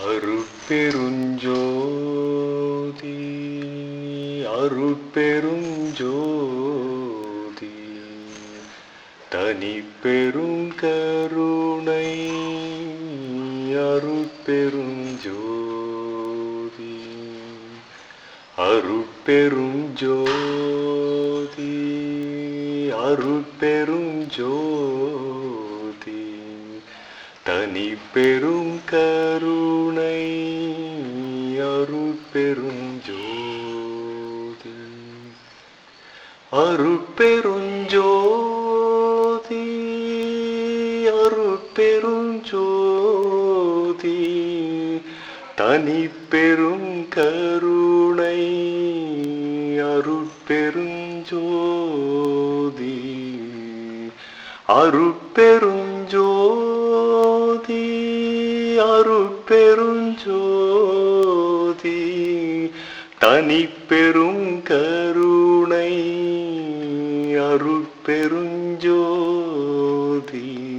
அருட்பெருஞ்சோதி அருட்பெருஞ்சோதி தனிப்பெரும் கருணை அருட்பெருஞ்சோதி அருட்பெருஞ்சோதி அருட்பெருஞ்சோதி தனிப்பெரும் கருணை அருட்பெருஞ்சோதி அருட்பெருஞ்சோதி அருட்பெருஞ்சோதி தனிப்பெரும் கருணை அருட்பெருஞ்சோதி அருட்பெருஞ்சோதி அருட்பெருஞ்சோதி தனிப்பெரும் கருணை அருட்பெருஞ்சோதி